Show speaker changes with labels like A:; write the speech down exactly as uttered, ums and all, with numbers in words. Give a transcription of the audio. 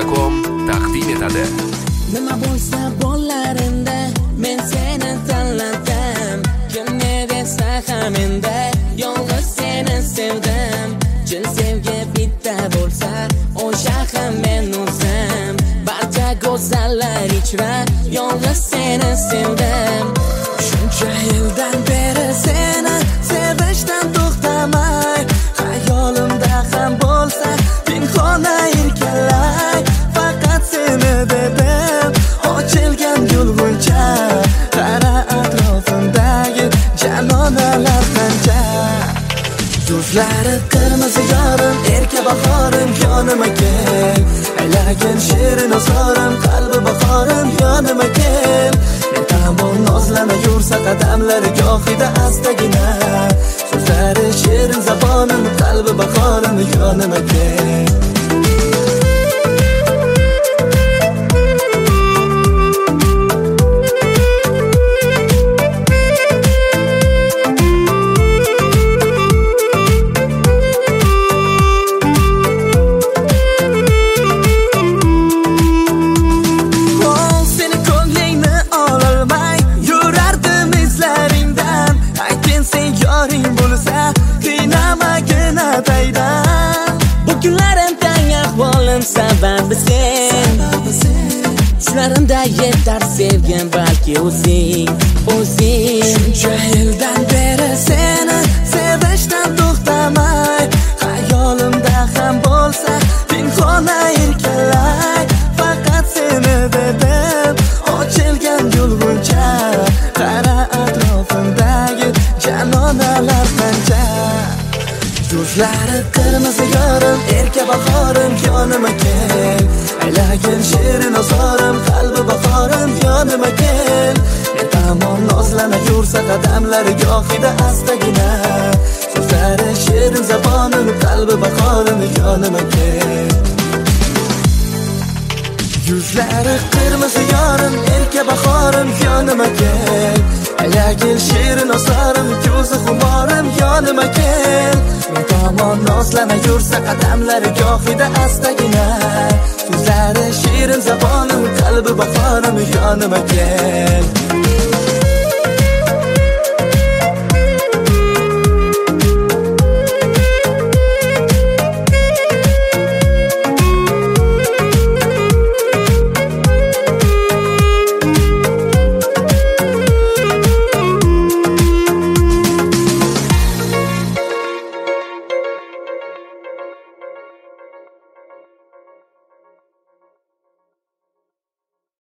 A: nuqta com taqdim etadi.
B: Nima bo'lsa bo'larinda men seni tanladim. Kim ne desa ham endi yolg'iz seni sevdim. Chin sevgi bitta bo'lsa o'sha ham men o'zim. Barcha go'zallar ichra yolg'iz seni sevdim. Shuncha yildan beri seni sevishdan to'xtamay, hayolimda ham bo'lsa pinhona erkalay. Faqat seni dedim ochilgan yo'lguncha, qara atrofimdagi janonalar qancha. Yuzlari qirmizi yorim, erka bahorim yonima kel. Aylagin shirin ozorim, qalbi bahorim yonima kel. Men tomon nozlana yursa qadamlari gohida astagina, so'zlari shirin zabonim, qalbi bahorim yonima kel. Sababi sen, shunarimda yetar sevgim balki o'zing, o'zing. Shuncha yildan beri seni sevishdan to'xtamay, hayolimda ham bo'lsa pinhona erkalay. Faqat seni dedim ochilgan yo'lguncha, qara atrofimdagi janonalar qancha. Yuzlari qirmizi yorim, erka bahorim yonima kel. Aylagin shirin ozorim, qalbi bahorim yonima kel. Men tomon nozlana yursa qadamlari gohida astagina, so'zlari shirin zabonim, qalbi bahorim yonima kel. Yuzlari qirmizi yorim, erka bahorim yonima kel. Aylagin shirin ozorim, ko'zi xumorim yonima kel. Men tomon nozlana yursa qadamlari gohida astagina, so'zlari shirin zabonim, qalbi bahorim yonima kel.